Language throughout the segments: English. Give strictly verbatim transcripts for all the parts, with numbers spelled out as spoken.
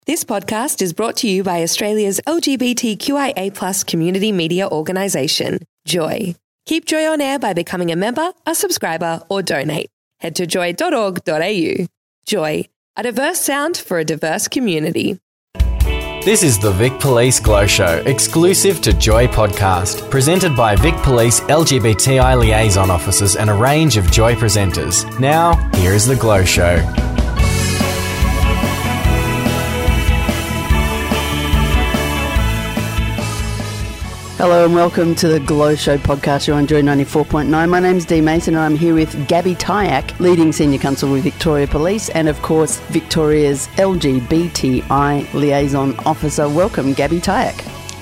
This podcast is brought to you by Australia's L G B T Q I A plus community media organisation, Joy. Keep Joy on air by becoming a member, a subscriber or donate. Head to joy dot org dot a u. Joy, a diverse sound for a diverse community. This is the Vic Police Glow Show, exclusive to Joy Podcast, presented by Vic Police L G B T I liaison officers and a range of Joy presenters. Now, here is the Glow Show. Hello and welcome to the Glow Show podcast. You're on Joy ninety-four point nine. My name's Dee Mason and I'm here with Gabby Tyack, leading senior counsel with Victoria Police and, of course, Victoria's L G B T I liaison officer. Welcome, Gabby Tyack.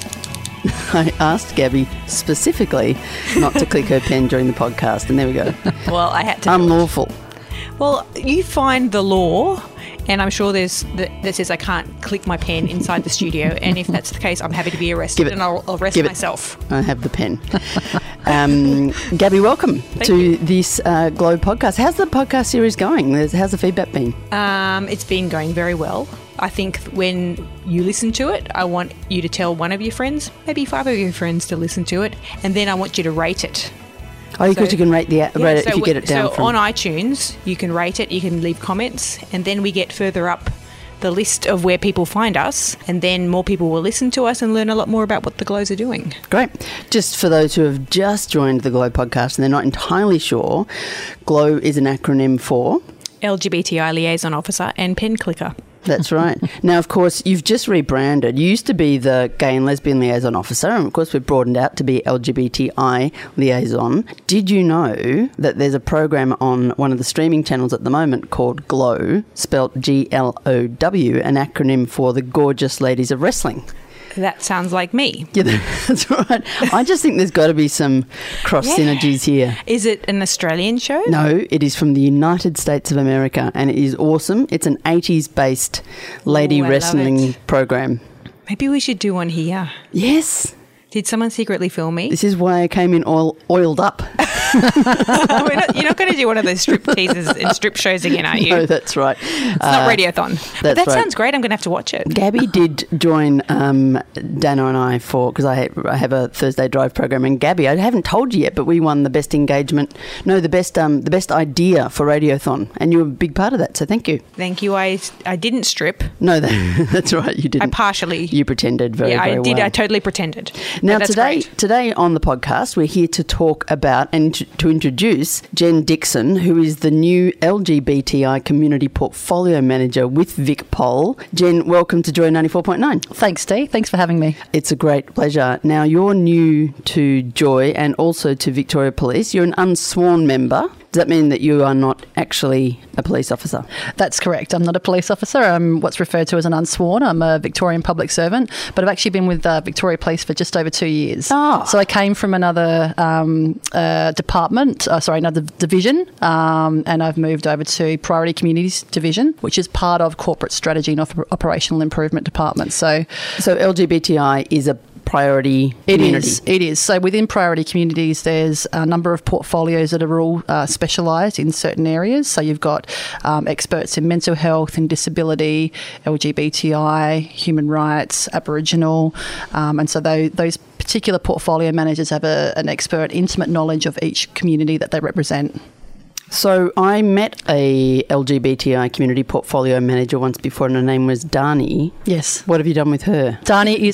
I asked Gabby specifically not to click her pen during the podcast, and there we go. Well, I had to. Unlawful. Well, you find the law, and I'm sure there's the, that says I can't click my pen inside the studio, and if that's the case, I'm happy to be arrested, and I'll arrest Give myself. It. I have the pen. um, Gabby, welcome Thank to you. this uh, Glow podcast. How's the podcast series going? How's the feedback been? Um, it's been going very well. I think when you listen to it, I want you to tell one of your friends, maybe five of your friends, to listen to it, and then I want you to rate it. Oh, because so, you can rate, the, yeah, rate it so if you get it down so from... on iTunes, you can rate it, you can leave comments, and then we get further up the list of where people find us, and then more people will listen to us and learn a lot more about what the Glows are doing. Great. Just for those who have just joined the Glow podcast and they're not entirely sure, Glow is an acronym for... L G B T I Liaison Officer and Pen Clicker. That's right. Now, of course, you've just rebranded. You used to be the Gay and Lesbian Liaison Officer, and of course we've broadened out to be L G B T I Liaison. Did you know that there's a program on one of the streaming channels at the moment called Glow, spelt G L O W, an acronym for the Gorgeous Ladies of Wrestling? That sounds like me. Yeah, that's right. I just think there's got to be some cross yeah. synergies here. Is it an Australian show? No, it is from the United States of America, and it is awesome. It's an eighties-based lady Ooh, I not program. Maybe we should do one here. Yes. Did someone secretly film me? This is why I came in oil, oiled up. We're not, you're not going to do one of those strip teasers and strip shows again, are you? No, that's right. It's uh, not Radiothon. That's but that right. sounds great. I'm going to have to watch it. Gabby did join um, Dano and I for, because I, I have a Thursday Drive program, and Gabby, I haven't told you yet, but we won the best engagement, no, the best um, the best idea for Radiothon, and you were a big part of that, so thank you. Thank you. I, I didn't strip. No, that, that's right, you didn't. I partially. You pretended very, yeah, very I did. well. I totally pretended. Now, that's today, great. today on the podcast, we're here to talk about and to, to introduce Jen Dixon, who is the new L G B T I Community Portfolio Manager with Vic Pol. Jen, welcome to Joy ninety-four point nine. Thanks, Dee. Thanks for having me. It's a great pleasure. Now, you're new to Joy and also to Victoria Police. You're an unsworn member. Does that mean that you are not actually a police officer? That's correct. I'm not a police officer. I'm what's referred to as an unsworn. I'm a Victorian public servant, but I've actually been with uh, Victoria Police for just over two years. Oh. So I came from another um, uh, department, uh, sorry, another division, um, and I've moved over to Priority Communities Division, which is part of Corporate Strategy and Op- Operational Improvement Department. So, so L G B T I is a priority community. It is. It is. So within priority communities, there's a number of portfolios that are all uh, specialised in certain areas. So you've got um, experts in mental health and disability, L G B T I, human rights, Aboriginal, um, and so those, those particular portfolio managers have a, an expert, intimate knowledge of each community that they represent. So I met a L G B T I community portfolio manager once before, and her name was Dani. Yes. What have you done with her? Dani is...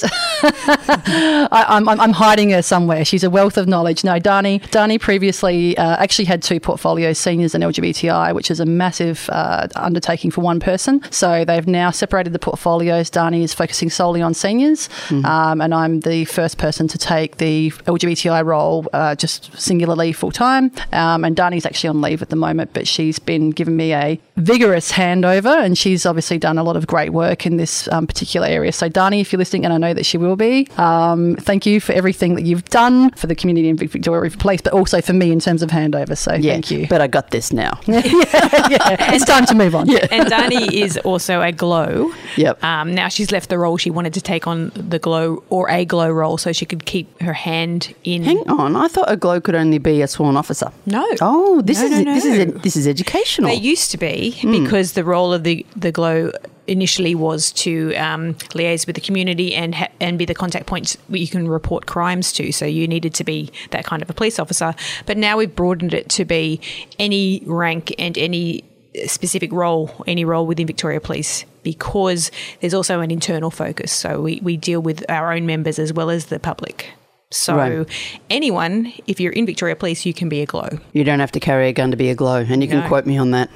I, I'm, I'm hiding her somewhere. She's a wealth of knowledge. No, Dani Dani previously uh, actually had two portfolios, seniors and L G B T I, which is a massive uh, undertaking for one person. So they've now separated the portfolios. Dani is focusing solely on seniors, mm-hmm. um, and I'm the first person to take the L G B T I role uh, just singularly full-time. Um, and Dani's actually on leave at the moment, but she's been giving me a vigorous handover, and she's obviously done a lot of great work in this um, particular area. So Dani, if you're listening, and I know that she will be, um, thank you for everything that you've done for the community in Victoria Police, but also for me in terms of handover. So yeah, thank you. But I got this now. yeah, yeah. It's time to move on. Yeah. And Dani is also a Glow. Yep. Um, now she's left the role. She wanted to take on the Glow or a Glow role so she could keep her hand in. Hang on, I thought a Glow could only be a sworn officer. No. Oh, this no, is no, no. This is ed- this is educational. They used to be because the role of the the Glow initially was to um, liaise with the community and ha- and be the contact point where you can report crimes to. So you needed to be that kind of a police officer. But now we've broadened it to be any rank and any specific role, any role within Victoria Police, because there's also an internal focus. So we, we deal with our own members as well as the public. So Right. anyone, if you're in Victoria Police, you can be a Glow. You don't have to carry a gun to be a Glow, and you can No. quote me on that.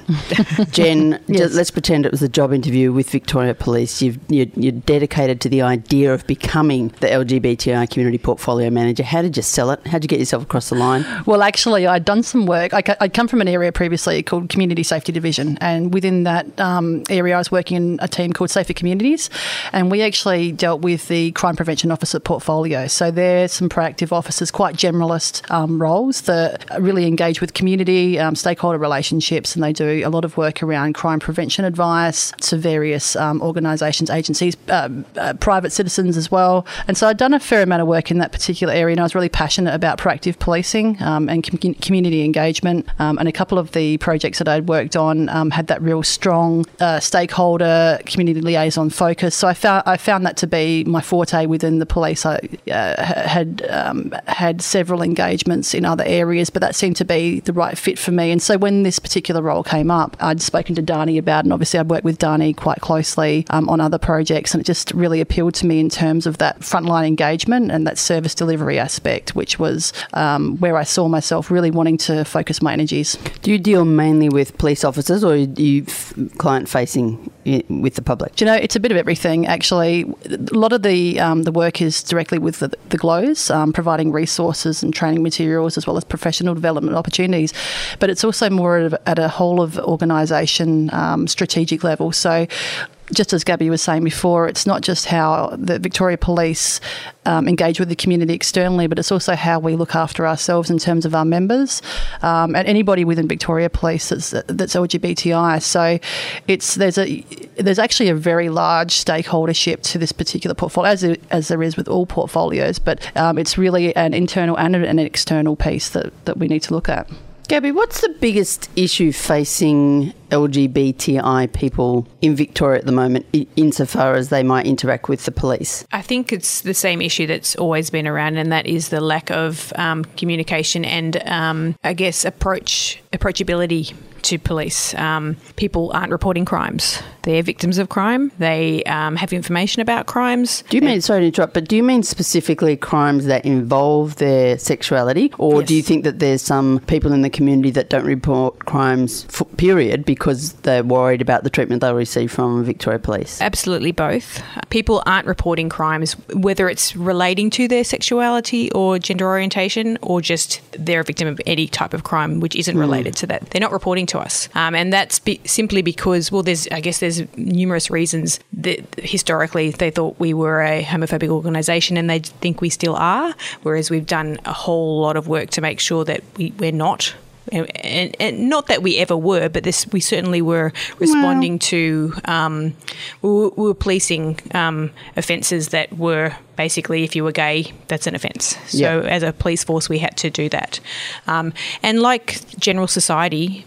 Jen, Yes. just, let's pretend it was a job interview with Victoria Police. You've, you're, you're dedicated to the idea of becoming the L G B T I community portfolio manager. How did you sell it? How did you get yourself across the line? Well, actually, I'd done some work. I, ca- I'd come from an area previously called Community Safety Division, and within that um, area, I was working in a team called Safer Communities, and we actually dealt with the Crime Prevention Officer portfolio. So there's some proactive officers, quite generalist um, roles that really engage with community, um, stakeholder relationships, and they do a lot of work around crime prevention advice to various um, organisations, agencies, uh, uh, private citizens as well. And so I'd done a fair amount of work in that particular area, and I was really passionate about proactive policing um, and com- community engagement. Um, and a couple of the projects that I'd worked on um, had that real strong uh, stakeholder community liaison focus. So I found I found that to be my forte within the police. I uh, had um, had several engagements in other areas, but that seemed to be the right fit for me. And so when this particular role came up, I'd spoken to Dani about it, and obviously I'd worked with Dani quite closely um, on other projects, and it just really appealed to me in terms of that frontline engagement and that service delivery aspect, which was um, where I saw myself really wanting to focus my energies. Do you deal mainly with police officers, or are you f- client-facing i- with the public? Do you know, it's a bit of everything, actually. A lot of the um, the work is directly with the, the Glows, um, providing resources and training materials as well as professional development opportunities. But it's also more at a, at a whole of organisation um, strategic level. So just as Gabby was saying before, it's not just how the Victoria Police um, engage with the community externally, but it's also how we look after ourselves in terms of our members um, and anybody within Victoria Police that's, that's L G B T I. So it's there's a there's actually a very large stakeholdership to this particular portfolio, as, it, as there is with all portfolios, but um, it's really an internal and an external piece that, that we need to look at. Gabby, what's the biggest issue facing L G B T I people in Victoria at the moment, i- insofar as they might interact with the police? I think it's the same issue that's always been around, and that is the lack of um, communication and, um, I guess, approach approachability to police. Um, people aren't reporting crimes. They're victims of crime. They um, have information about crimes. Do you mean, sorry to interrupt, but do you mean specifically crimes that involve their sexuality, or Yes. do you think that there's some people in the community that don't report crimes, f- period, because they're worried about the treatment they'll receive from Victoria Police? Absolutely both. People aren't reporting crimes, whether it's relating to their sexuality or gender orientation, or just they're a victim of any type of crime which isn't related to that. They're not reporting to us. Um, and that's be- simply because, well, there's, I guess there's numerous reasons that historically they thought we were a homophobic organisation, and they think we still are, whereas we've done a whole lot of work to make sure that we, we're not. And, and, and not that we ever were, but this we certainly were responding to. Um, we, were, we were policing um, offences that were basically, if you were gay, that's an offence. So Yeah. as a police force, we had to do that. Um, and like general society,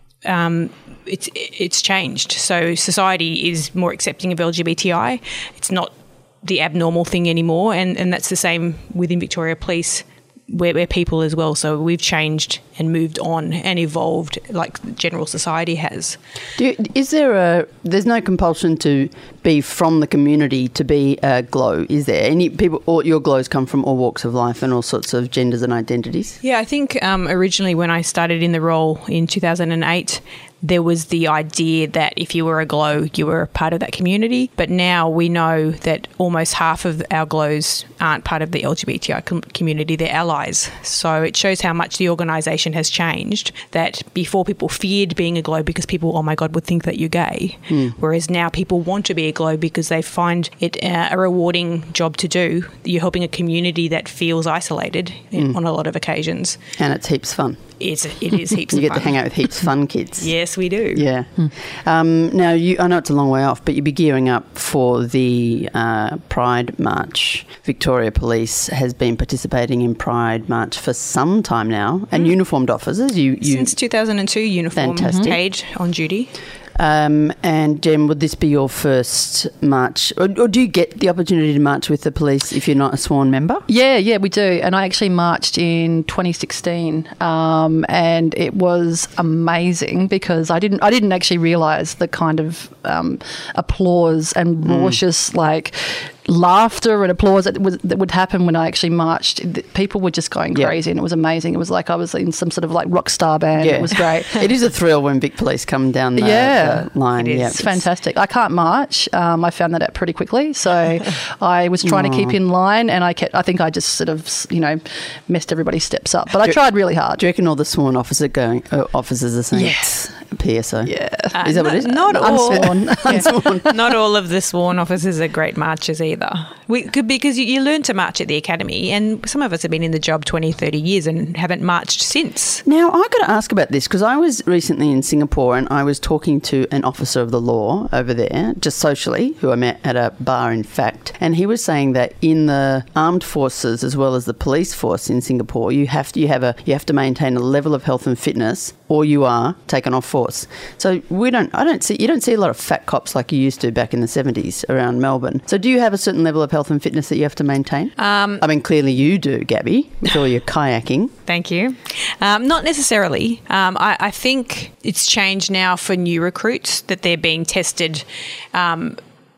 um, it's it's changed. So society is more accepting of L G B T I. It's not the abnormal thing anymore, and and that's the same within Victoria Police. We're, we're people as well, so we've changed and moved on and evolved like general society has. Do you, is there a, there's no compulsion to be from the community to be a Glow, is there? Any people, all your Glows come from all walks of life and all sorts of genders and identities? Yeah, I think um, originally when I started in the role in two thousand eight, there was the idea that if you were a Glow, you were a part of that community. But now we know that almost half of our Glows aren't part of the L G B T I com- community, they're allies. So it shows how much the organisation has changed, that before people feared being a Glow because people, oh my God, would think that you're gay. Mm. Whereas now people want to be a Glow because they find it uh, a rewarding job to do. You're helping a community that feels isolated mm. on a lot of occasions. And it's heaps fun. it's it is heaps You of get fun. to hang out with heaps of fun kids. Yes, we do. Yeah. Um, now, you, I know it's a long way off, but you'll be gearing up for the uh, Pride March. Victoria Police has been participating in Pride March for some time now, and uniformed officers. You, you Since two thousand two, uniform Fantastic. page on duty. Um, and Jem, would this be your first march, or, or do you get the opportunity to march with the police if you're not a sworn member? Yeah, yeah, we do. And I actually marched in twenty sixteen, um, and it was amazing because I didn't, I didn't actually realise the kind of um, applause and raucous like laughter and applause that, was, that would happen when I actually marched. The- People were just going Yeah. crazy, and it was amazing. It was like I was in some sort of like rock star band. It was great. It is a thrill when Vic Police come down the, Yeah. the line. It is. Yeah, It's fantastic. I can't march. Um, I found that out pretty quickly. So I was trying to keep in line, and I kept, I think I just sort of, you know, messed everybody's steps up. But I Do- tried really hard. Do you reckon all the sworn officer going, uh, officers are saying Yes. it's P S O? Yeah. Uh, Is that what it is? Not all. Unsworn. Unsworn. Not all of the sworn officers are great marchers either. We could, because you, you learn to march at the academy, and some of us have been in the job twenty, thirty years and haven't marched since. Now, I've got to ask about this because I was recently in Singapore and I was talking to an officer of the law over there, just socially, who I met at a bar, in fact, and he was saying that in the armed forces as well as the police force in Singapore, you have to you have a you have to maintain a level of health and fitness, or you are taken off force. So we don't, I don't see you don't see a lot of fat cops like you used to back in the seventies around Melbourne. So do you have a certain level of health and fitness that you have to maintain? Um, I mean, clearly you do, Gabby, with all your kayaking. Thank you. Um, not necessarily. Um, I, I think it's changed now for new recruits that they're being tested. Um,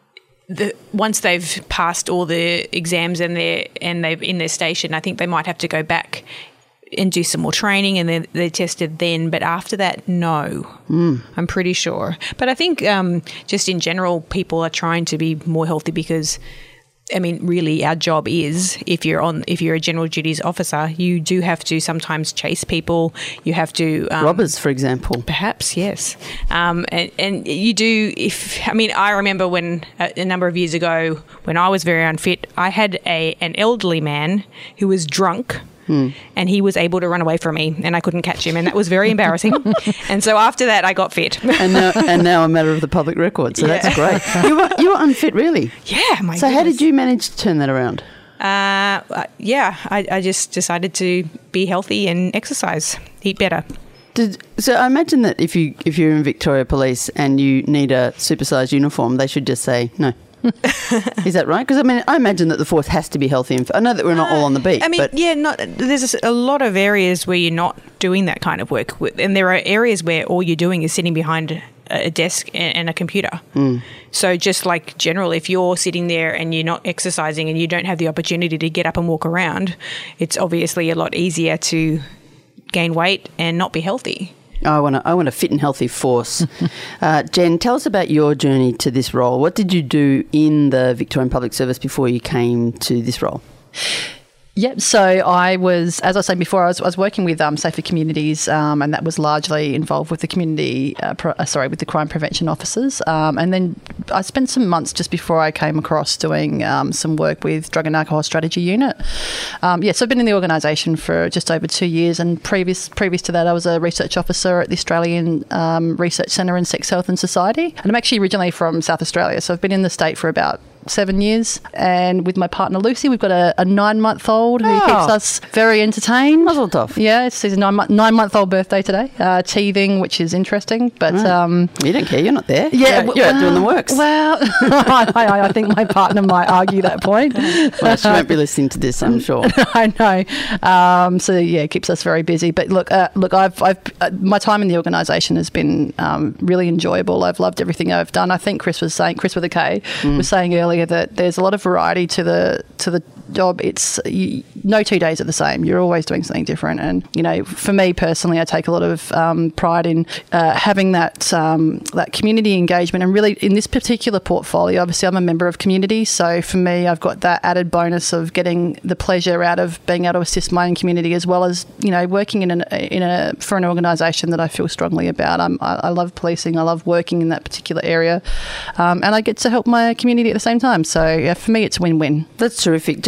the, once they've passed all the exams and they're and they've in their station, I think they might have to go back and do some more training, and they're, they're tested then. But after that, no, mm. I'm pretty sure. But I think um, just in general, people are trying to be more healthy because, I mean, really, our job is, if you're on, if you're a general duties officer, you do have to sometimes chase people. You have to um, Robbers, for example. Perhaps, yes. Um, and, and you do, if, I mean, I remember when, a, a number of years ago, when I was very unfit, I had a an elderly man who was drunk. Hmm. And he was able to run away from me, and I couldn't catch him, and that was very embarrassing. And so after that, I got fit. and now, and now a matter of the public record. So Yeah. that's great. You were you were unfit, really. Yeah, my So how goodness. did you manage to turn that around? Uh, uh, yeah, I, I just decided to be healthy and exercise, eat better. Did, so I imagine that if you if you're in Victoria Police and you need a supersized uniform, they should just say no. Is that right? Because I mean, I imagine that the force has to be healthy. And I know that we're not all on the beat. I mean, but yeah, not, there's a lot of areas where you're not doing that kind of work, with- and there are areas where all you're doing is sitting behind a desk and and a computer. Mm. So just like general, if you're sitting there and you're not exercising and you don't have the opportunity to get up and walk around, it's obviously a lot easier to gain weight and not be healthy. I want to I want a fit and healthy force. uh, Jen, tell us about your journey to this role. What did you do in the Victorian Public Service before you came to this role? Yep. So I was, as I was saying before, I was, I was working with um, Safer Communities, um, and that was largely involved with the community, uh, pro, uh, sorry, with the crime prevention officers. Um, and then I spent some months just before I came across doing um, some work with Drug and Alcohol Strategy Unit. Um, yeah, so I've been in the organisation for just over two years, and previous previous to that, I was a research officer at the Australian um, Research Centre in Sex, Health and Society. And I'm actually originally from South Australia, so I've been in the state for about seven years, and with my partner Lucy, we've got a, a nine-month-old who Oh. keeps us very entertained. Mazel tov. Yeah, it's his nine, nine month old birthday today. Uh, teething, which is interesting, but Right. um, You don't care. You're not there. yeah, You're, you're out doing the works. Well, I, I, I think my partner might argue that point. Well, she won't be listening to this, I'm sure. I know. Um, so yeah, it keeps us very busy. But look, uh, look, I've, I've uh, my time in the organisation has been um, really enjoyable. I've loved everything I've done. I think Chris was saying, Chris with a K, mm. was saying earlier that there's a lot of variety to the to the job. It's you, no two days are the same. You're always doing something different. And you know, for me personally, I take a lot of um, pride in uh, having that um, that community engagement. And really, in this particular portfolio, obviously, I'm a member of community. So for me, I've got that added bonus of getting the pleasure out of being able to assist my own community, as well as you know, working in an in a for an organisation that I feel strongly about. I'm, I, I love policing. I love working in that particular area, um, and I get to help my community at the same time. So yeah, for me, it's a win-win. That's terrific. Jen,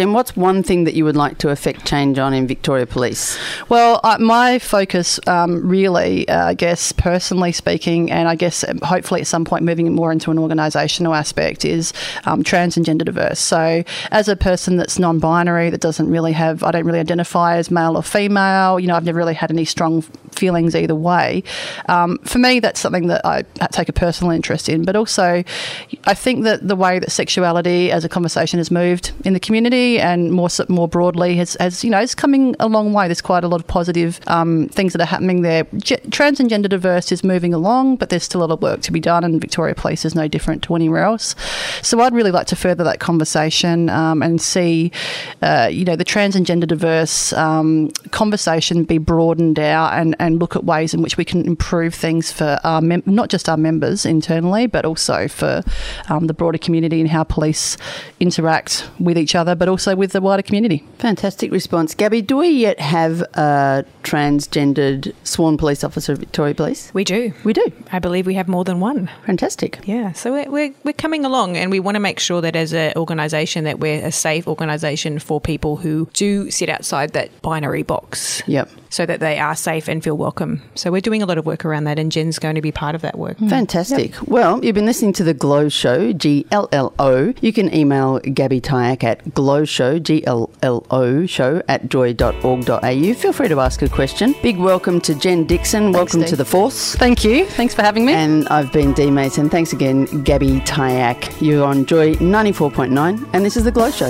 Jen, what's one thing that you would like to affect change on in Victoria Police? Well, uh, my focus um, really, uh, I guess, personally speaking, and I guess um, hopefully at some point moving more into an organisational aspect is um, trans and gender diverse. So as a person that's non-binary, that doesn't really have, I don't really identify as male or female, you know, I've never really had any strong feelings either way. Um, for me, that's something that I take a personal interest in, but also I think that the way that sexuality as a conversation has moved in the community and more more broadly has, has you know, is coming a long way. There's quite a lot of positive um, things that are happening there. G- trans and gender diverse is moving along, but there's still a lot of work to be done, and Victoria Police is no different to anywhere else. So I'd really like to further that conversation um, and see, uh, you know, the trans and gender diverse um, conversation be broadened out and, and look at ways in which we can improve things for our mem- not just our members internally, but also for um, the broader community and how police interact with each other, but also with the wider community. Fantastic response. Gabby, do we yet have a transgendered sworn police officer at Victoria Police? We do. We do. I believe we have more than one. Fantastic. Yeah, so we're, we're, we're coming along, and we want to make sure that as an organisation that we're a safe organisation for people who do sit outside that binary box. Yep. So that they are safe and feel welcome. So we're doing a lot of work around that, and Jen's going to be part of that work. Fantastic. Yep. Well, you've been listening to The Glow Show, G L L O. You can email Gabby Tyack at glowshow, G L L O, show at joy dot org dot a u. Feel free to ask a question. Big welcome to Jen Dixon. Thanks, welcome Steve. to The Force. Thank you. Thanks for having me. And I've been Dee Mason. Thanks again, Gabby Tyack. You're on Joy ninety-four point nine, and this is The Glow Show.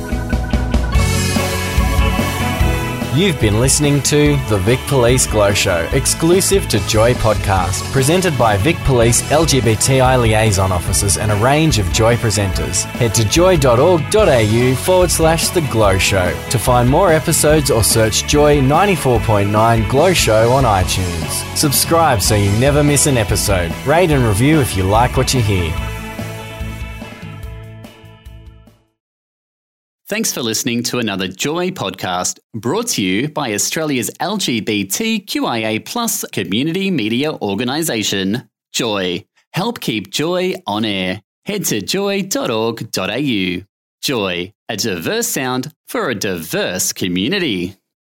You've been listening to The Vic Police Glow Show, exclusive to Joy Podcast, presented by Vic Police L G B T I liaison officers and a range of Joy presenters. Head to joy dot org dot a u forward slash The Glow Show to find more episodes or search Joy ninety-four point nine Glow Show on iTunes. Subscribe so you never miss an episode. Rate and review if you like what you hear. Thanks for listening to another Joy podcast brought to you by Australia's L G B T Q I A plus community media organisation, Joy. Help keep Joy on air. Head to joy dot org dot a u. Joy, a diverse sound for a diverse community.